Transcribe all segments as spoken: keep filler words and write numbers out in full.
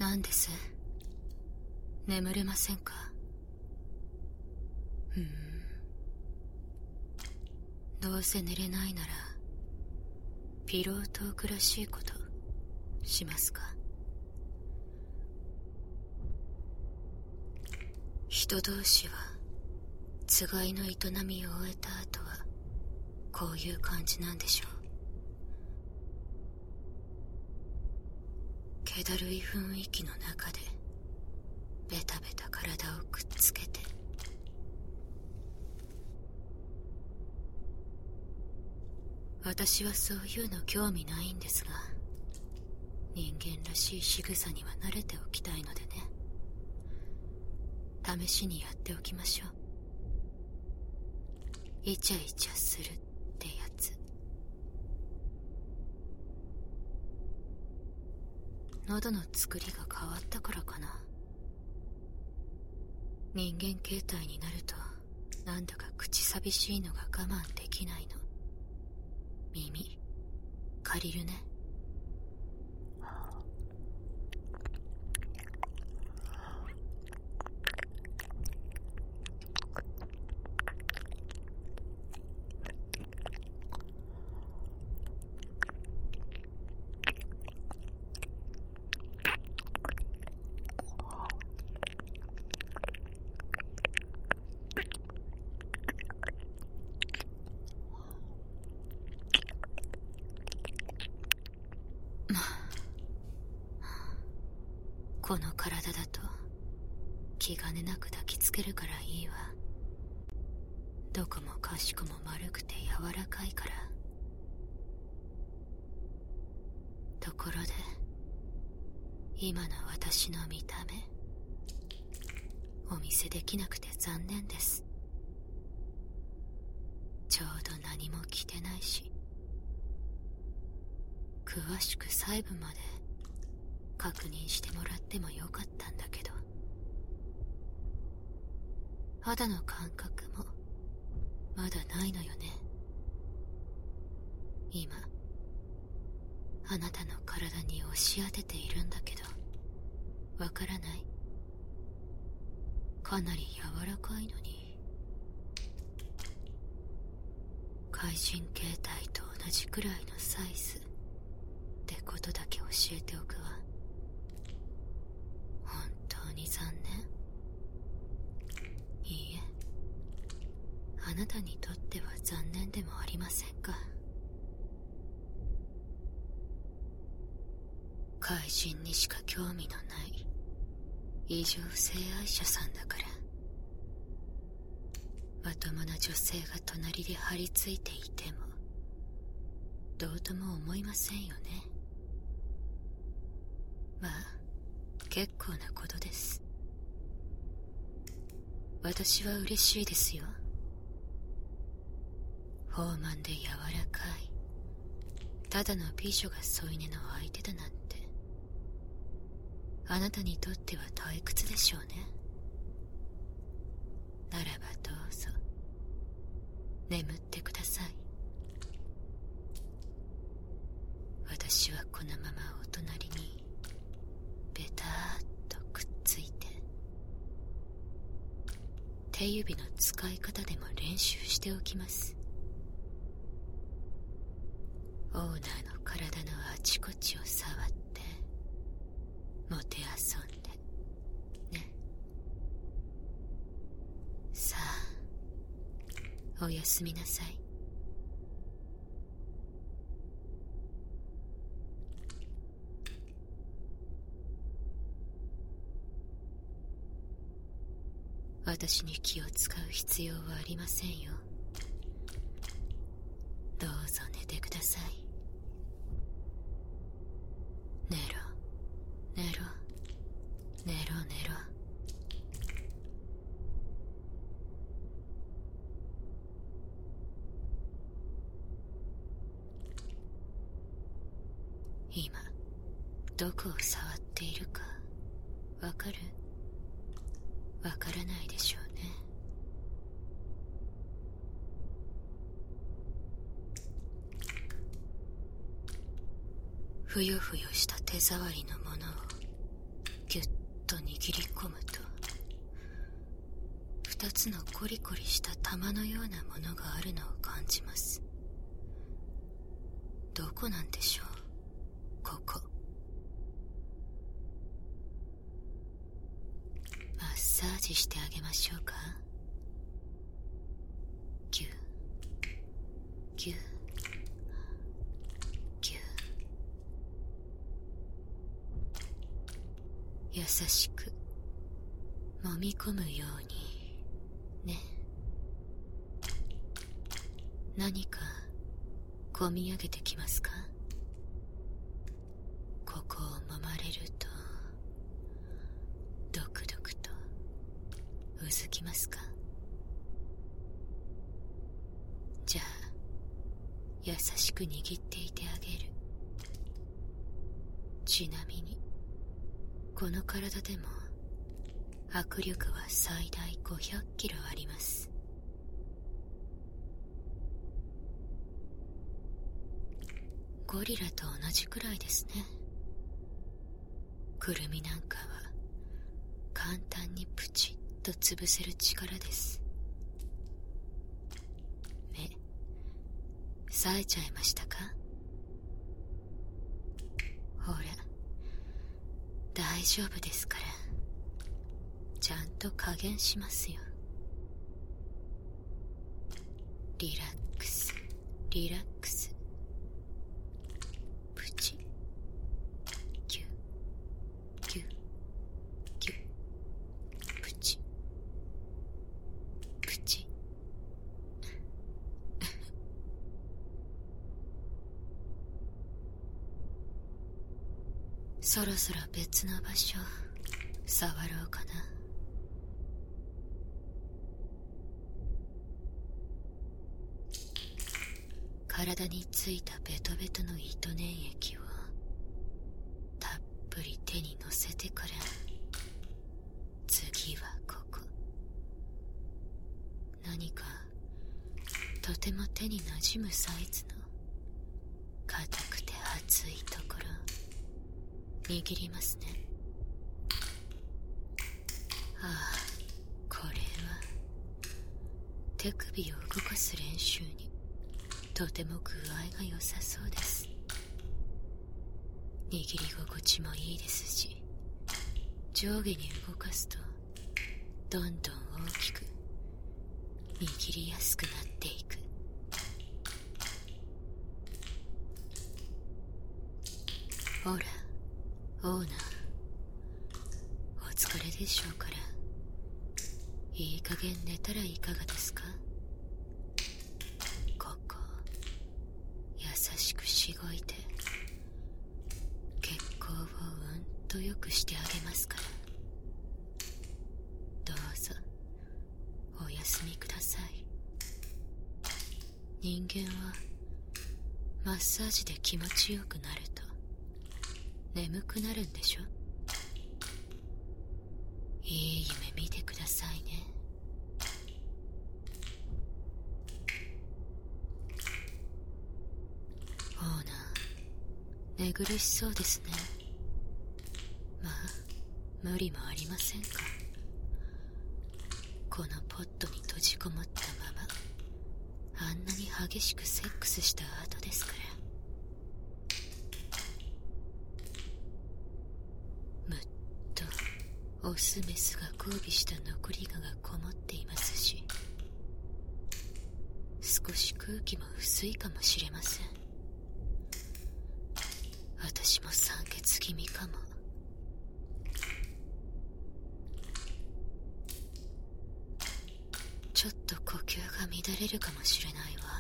何です？眠れませんか？うーん。どうせ寝れないならピロートークらしいことしますか？人同士はつがいの営みを終えた後はこういう感じなんでしょう。気だるい雰囲気の中でベタベタ体をくっつけて、私はそういうの興味ないんですが、人間らしい仕草には慣れておきたいのでね。試しにやっておきましょう。イチャイチャするってやつ。喉の作りが変わったからかな。人間形態になるとなんだか口寂しいのが我慢できないの。耳借りるね。この体だと気兼ねなく抱きつけるからいいわ。どこもかしこも丸くて柔らかいから。ところで今の私の見た目お見せできなくて残念です。ちょうど何も着てないし、詳しく細部まで確認してもらってもよかったんだけど。肌の感覚もまだないのよね。今あなたの体に押し当てているんだけど、わからない？かなり柔らかいのに。怪人形態と同じくらいのサイズってことだけ教えておくわ。本当に残念。いいえ、あなたにとっては残念でもありませんか。怪人にしか興味のない異常性愛者さんだから。まともな女性が隣で張り付いていてもどうとも思いませんよね。まあ結構なことです。私は嬉しいですよ。豊満で柔らかいただの美女が添い寝の相手だなんて、あなたにとっては退屈でしょうね。ならばどうぞ眠ってください。私はこのままお隣にベターっとくっついて、手指の使い方でも練習しておきます。オーナーの体のあちこちを触ってもてあそんでね。さあおやすみなさい。私に気を使う必要はありませんよ。どうぞ寝てください。寝ろ寝ろ寝ろ寝ろ。今どこを触っているかわかる？わからないでしょうね。ふよふよした手触りのものをぎゅっと握り込むと、二つのコリコリした玉のようなものがあるのを感じます。どこなんでしょう、ここ。マッサージしてあげましょうか。ギュギュギュ。優しく揉み込むようにね。何かこみ上げてきますか。ここを揉まれるとドクドクとうずきますか。じゃあ優しく握っていてあげる。ちなみにこの体でも握力は最大ごひゃくキロあります。ゴリラと同じくらいですね。くるみなんかは簡単にプチッと潰せる力です。目冴えちゃいましたか。ほら大丈夫ですから、ちゃんと加減しますよ。リラックスリラックス。プチギュギュギュ。プチプチ。そろそろ別の場所触ろうかな。体についたベトベトの糸粘液をたっぷり手に乗せてから、次はここ。何かとても手に馴染むサイズの硬くて熱いところ握りますね。ああ、これは手首を動かす練習にとても具合が良さそうです。握り心地もいいですし、上下に動かすとどんどん大きく握りやすくなっていく。ほらオーナー、お疲れでしょうから、いい加減寝たらいかがですか。ここ優しくしごいて血行をうんと良くしてあげますから。どうぞお休みください。人間はマッサージで気持ちよくなると眠くなるんでしょ。いい夢見てくださいね。オーナー、寝苦しそうですね。まあ無理もありませんか。このポットに閉じこもったままあんなに激しくセックスした後ですから。オスメスが交尾した残り香がこもっていますし、少し空気も薄いかもしれません。私も酸欠気味かも。ちょっと呼吸が乱れるかもしれないわ。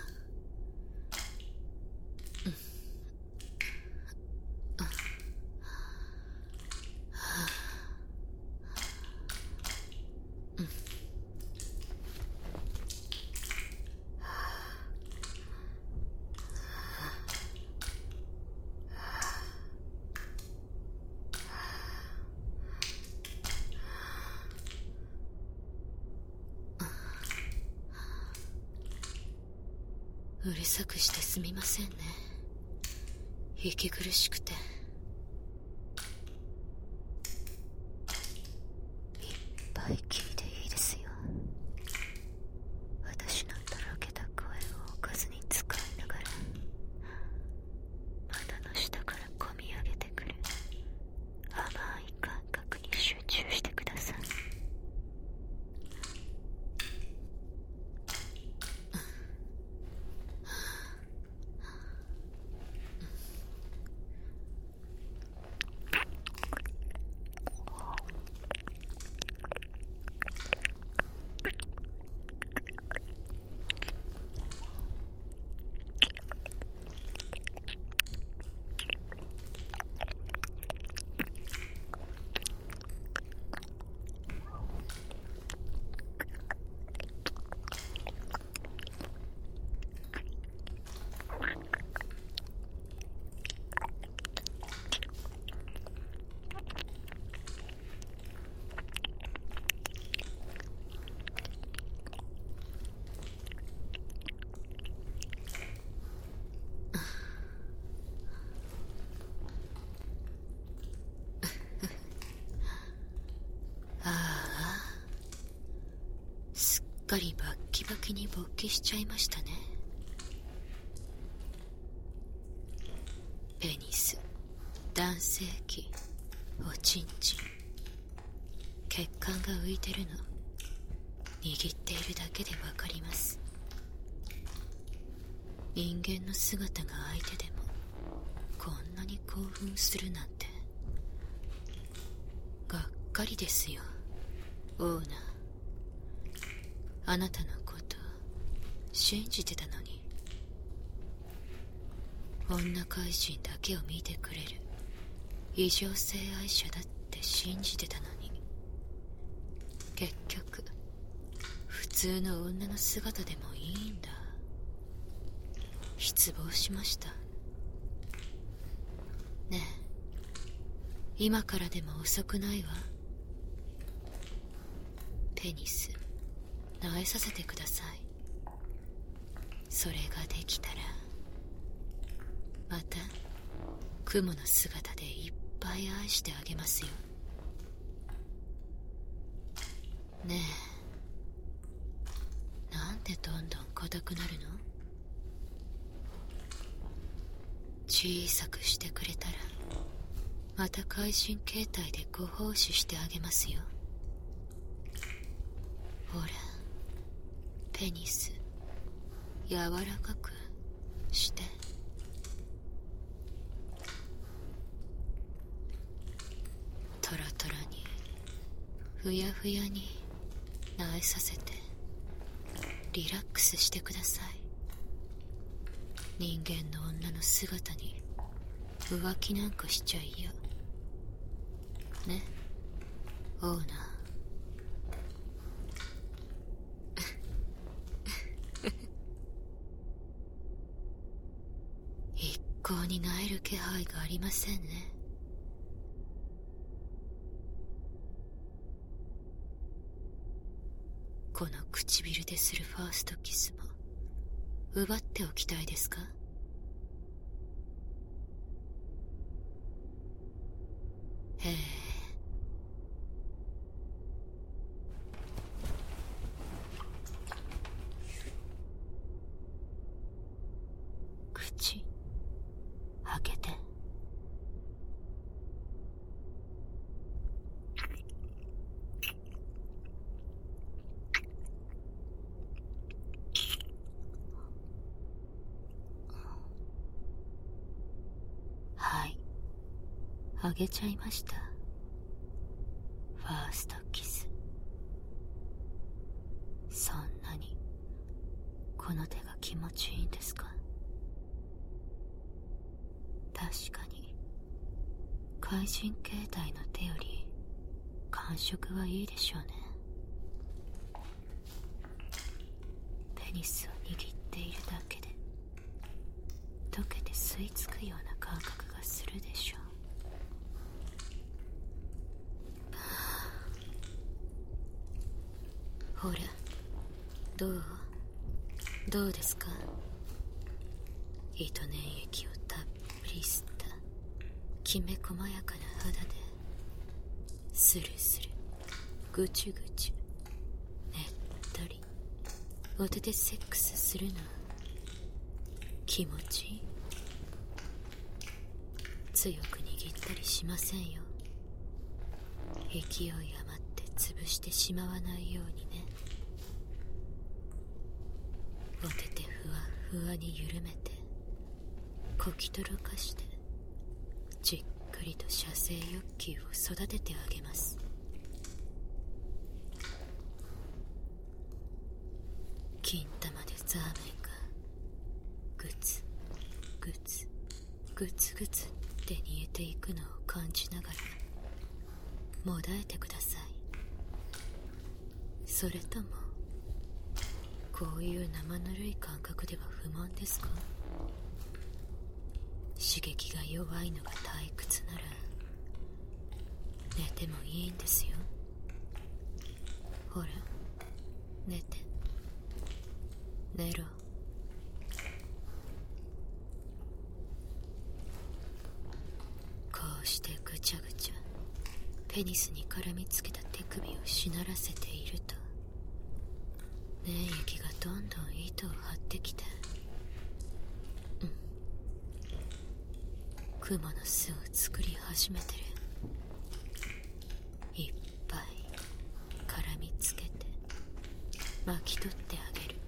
うるさくしてすみませんね。息苦しくて。 かりバッキバキに勃起しちゃいましたね。ペニス、男性器、おちんちん、血管が浮いてるの握っているだけでわかります。人間の姿が相手でもこんなに興奮するなんて。がっかりですよ、オーナー。あなたのこと信じてたのに。女怪人だけを見てくれる異常性愛者だって信じてたのに、結局普通の女の姿でもいいんだ。失望しました。ねえ、今からでも遅くないわ。ペニス撫えさせてください。それができたらまた雲の姿でいっぱい愛してあげますよ。ねえ、なんでどんどん硬くなるの？小さくしてくれたらまた怪人形態でご奉仕してあげますよ。ほら、ペニス柔らかくして。トロトロにふやふやに撫えさせてリラックスしてください。人間の女の姿に浮気なんかしちゃいやね、オーナー。一向に萎える気配がありませんね。この唇でするファーストキスも奪っておきたいですか？へえ、口開けて。はい、あげちゃいました。ファーストキス。そんなにこの手が気持ちいいんですか？確かに怪人形態の手より感触はいいでしょうね。ペニスを握っているだけで溶けて吸い付くような感覚がするでしょう。ほら、どうどうですか？糸粘液をたっぷり吸ったきめ細やかな肌でスルスルぐちゅぐちゅねっとりお手でセックスするの気持ちいい？強く握ったりしませんよ。勢い余って潰してしまわないようにね。お手手ふわふわに緩めてこきとろかしてじっくりと射精欲求を育ててあげます。金玉でザーメンがグツグツグツグツって煮えていくのを感じながらもだえてください。それともこういう生ぬるい感覚では不満ですか？刺激が弱いのが退屈なら寝てもいいんですよ。ほら、寝て寝ろ。こうしてぐちゃぐちゃペニスに絡みつけた手首をしならせていると免疫がどんどん糸を張ってきて、うん、雲の巣を作り始めてる。いっぱい絡みつけて巻き取ってあげる。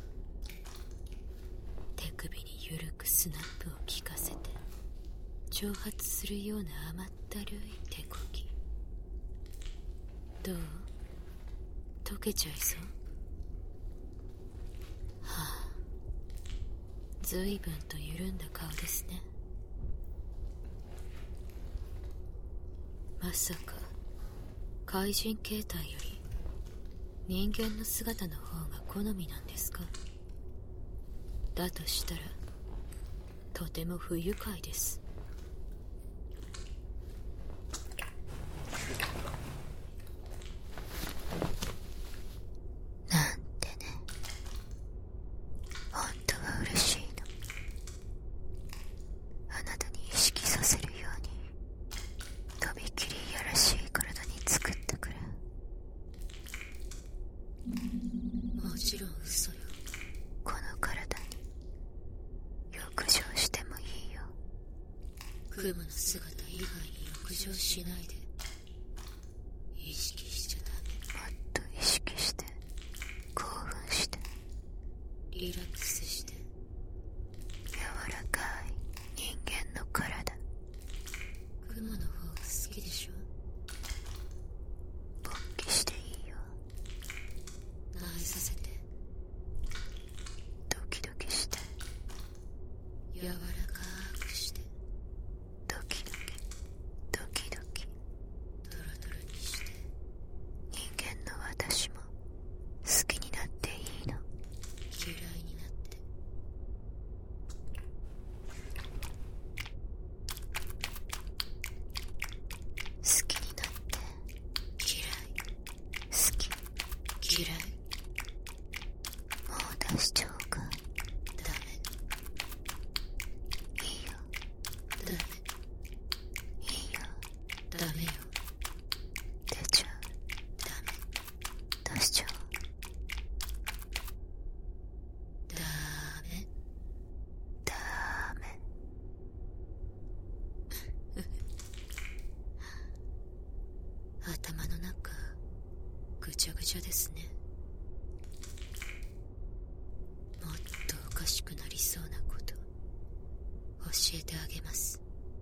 手首にゆるくスナップを効かせて蒸発するような甘ったるい手こぎ。どう？溶けちゃいそう？はあ、ずいぶんと緩んだ顔ですね。まさか怪人形態より人間の姿の方が好みなんですか？だとしたらとても不愉快です。なんてね、本当は嬉しいの。あなたに意識させるようにとびきりいやらしい体に作ったから。もちろん嘘よ。この体に浴場してもいいよ。クムの姿以外に浴場しないで。意識しちゃダメ。もっと意識して、興奮して、リラックスして。柔らかい人間の体。クムの方が好きでしょ。勃起していいよ。慣れさせて。ドキドキして。柔らかくして。ドキドキドキドキドロドロにして。人間の私も好きになっていいの。嫌いになって。好きになって嫌い。好き嫌い。もう出しちゃおうか。ダメ。いいよ。ダメ。いいよ。ダメよ。出ちゃう。ダメ。出しちゃおう。ダメ。ダメ。頭の中ぐちゃぐちゃですね。もっとおかしくなりそうなこと教えてあげます。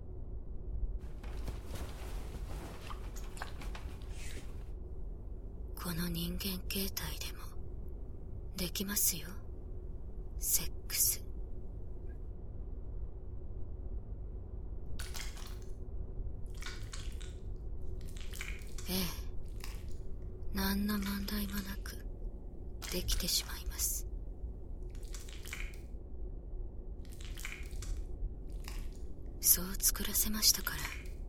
この人間形態でもできますよ、セックス。ええ、何の問題もなくできてしまいます。そう作らせましたから。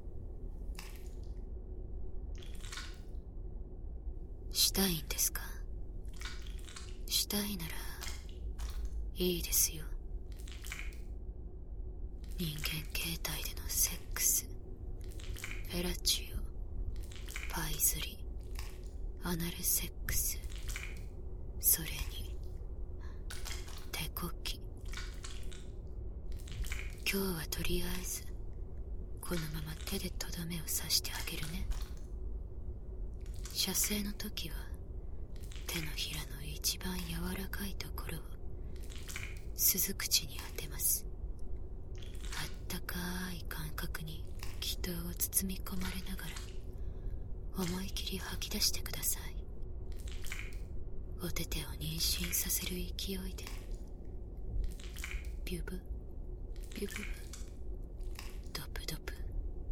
したいんですか？したいならいいですよ。人間形態でのセックス、フェラチオ、パイズリ、アナルセックス、それに手こき。今日はとりあえずこのまま手でとどめを刺してあげるね。射精の時は手のひらの一番柔らかいところを鈴口に当てます。あったかい感覚に気筒を包み込まれながら思い切り吐き出してください。お手手を妊娠させる勢いでビュブビュブブドプドプ。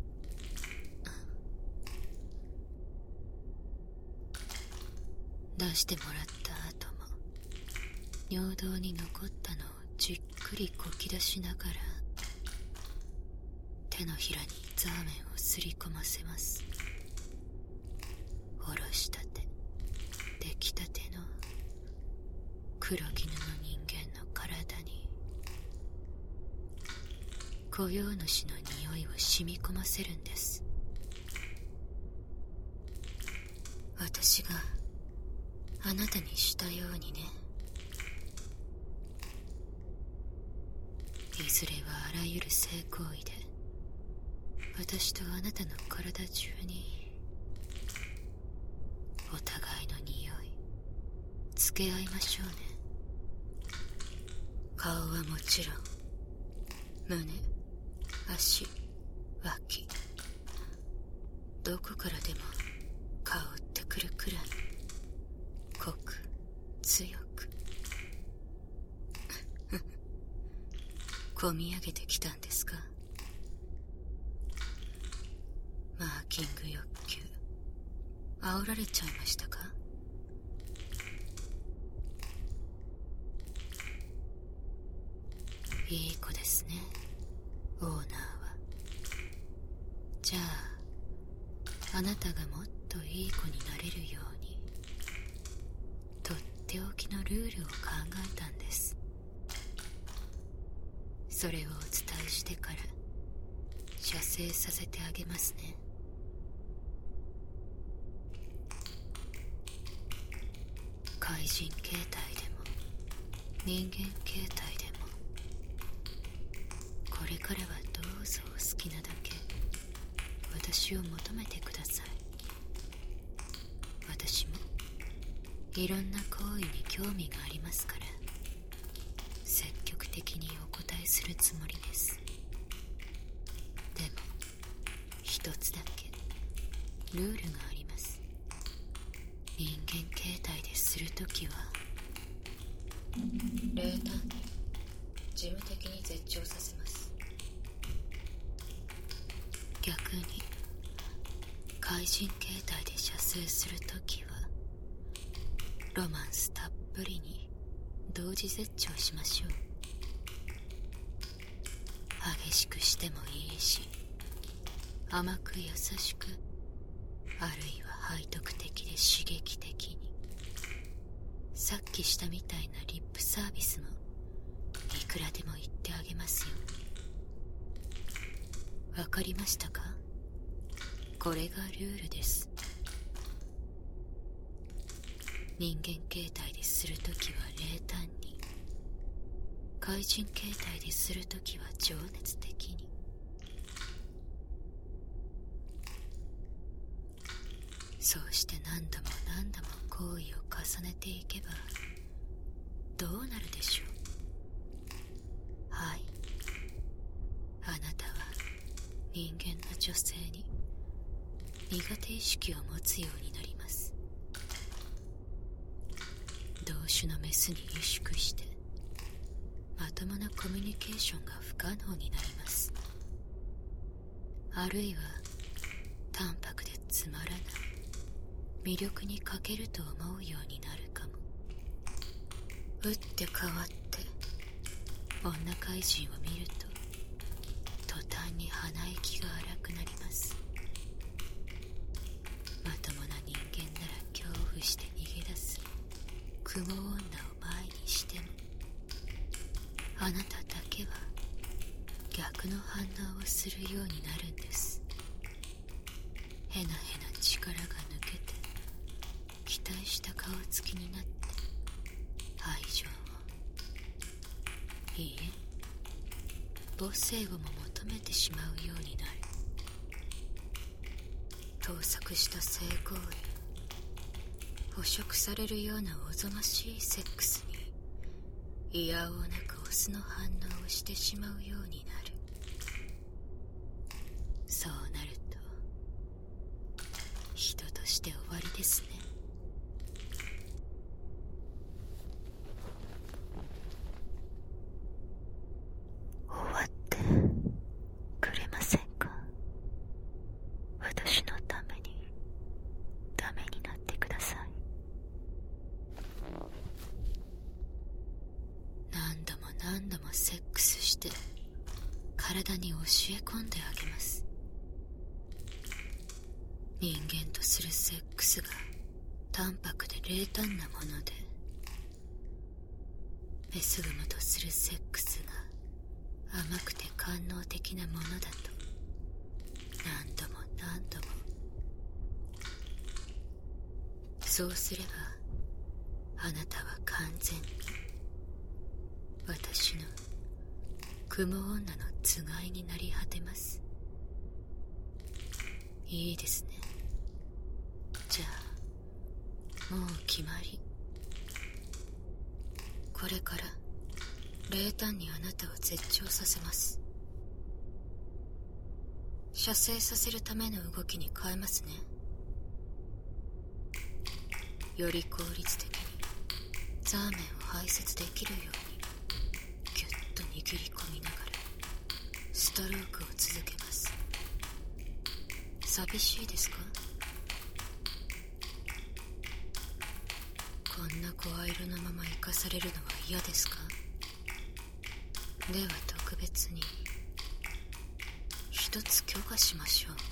出してもらった後も尿道に残ったのをじっくりこき出しながら手のひらにザーメンをすり込ませます。おろしたて出来たての黒絹の人間の体に雇用主の匂いを染み込ませるんです。私があなたにしたようにね。いずれはあらゆる性行為で私とあなたの体中にお互いの匂いつけ合いましょうね。顔はもちろん胸、足、脇、どこからでも香ってくるくらい濃く強く込み上げてきたんですか。マーキング欲求煽られちゃいましたか。いい子ですね、オーナーは。じゃああなたがもっといい子になれるようにとっておきのルールを考えたんです。それをお伝えしてから射精させてあげますね。怪人形態でも人間形態でもこれからはどうぞお好きなだけ私を求めてください。私もいろんな行為に興味がありますから積極的にお答えするつもりです。でも一つだけルールがあります。人間形態でするときは冷淡に事務的に絶頂させます。逆に怪人形態で射精するときはロマンスたっぷりに同時絶頂しましょう。激しくしてもいいし甘く優しく、あるいは背徳的で刺激的に。さっきしたみたいなリップサービスもいくらでも言ってあげますよ。わかりましたか。これがルールです。人間形態でするときは冷淡に、怪人形態でするときは情熱的に。そうして何度も何度も行為を重ねていけばどうなるでしょう。はい、あなたは人間の女性に苦手意識を持つようになります。同種のメスに萎縮してまともなコミュニケーションが不可能になります。あるいは淡白でつまらない魅力に欠けると思うようになるかも。打って変わって女怪人を見ると途端に鼻息が荒くなります。まともな人間なら恐怖して逃げ出す雲女を前にしてもあなただけは逆の反応をするようになるんです。へなへな力が抜けて期待した顔つきになって愛情を、いいえ母性をも求めてしまうようになる。盗作した性行為、捕食されるようなおぞましいセックスにいやおうなくオスの反応をしてしまうようになる。そうなると人として終わりですね。終わってくれませんか。私のためにダメになってください。何度も何度もセックスして体に教え込んであげます。人間とするセックスが淡白で冷淡なものでメスグモとするセックスが甘くて官能的なものだと何度も何度も。そうすればあなたは完全に私の雲女のつがいになり果てます。いいですね。じゃあもう決まり。これから冷淡にあなたを絶頂させます。射精させるための動きに変えますね。より効率的にザーメンを排泄できるようにギュッと握り込みながらストロークを続けます。寂しいですか？こんな声色のまま生かされるのは嫌ですか？では特別に一つ許可しましょう。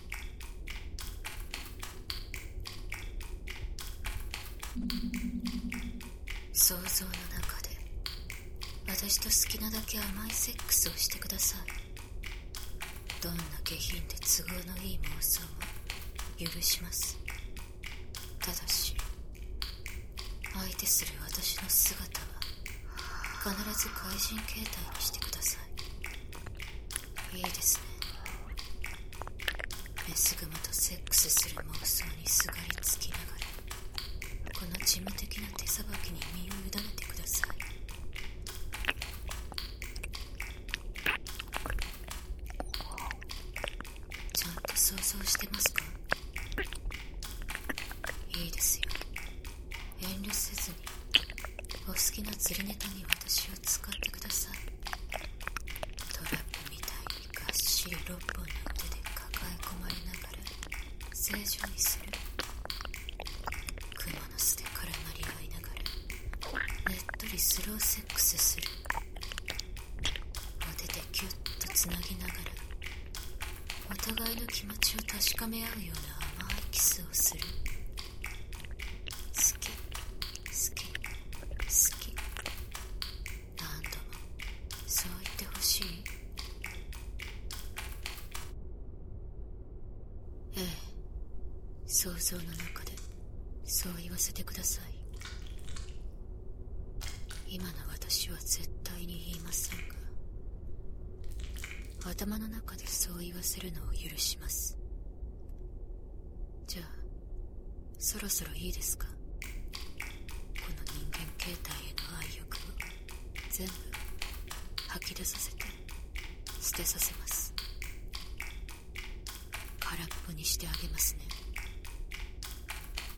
想像の中で私と好きなだけ甘いセックスをしてください。どんな下品で都合のいい妄想も許します。ただし相手する私の姿は必ず怪人形態にしてください。いいですね。メスグマとセックスする妄想にすがりつきながらこの事務的な手さばきに身を委ねてください。ちゃんと想像してますか？いいですよ。遠慮せずにお好きな釣りネタに私を使ってください。トラップみたいにがっしりろっぽんの手で抱え込まれながら正常にする。クモの巣で絡まり合いながらねっとりスローセックスする。お手でギュッとつなぎながらお互いの気持ちを確かめ合うような甘いキスをする。好き好き好き。何度もそう言ってほしい。ええ、想像の中でそう言わせてください。今の私は絶対に言いませんが頭の中でそう言わせるのを許します。じゃあそろそろいいですか？この人間形態への愛欲を全部吐き出させて捨てさせます。空っぽにしてあげますね。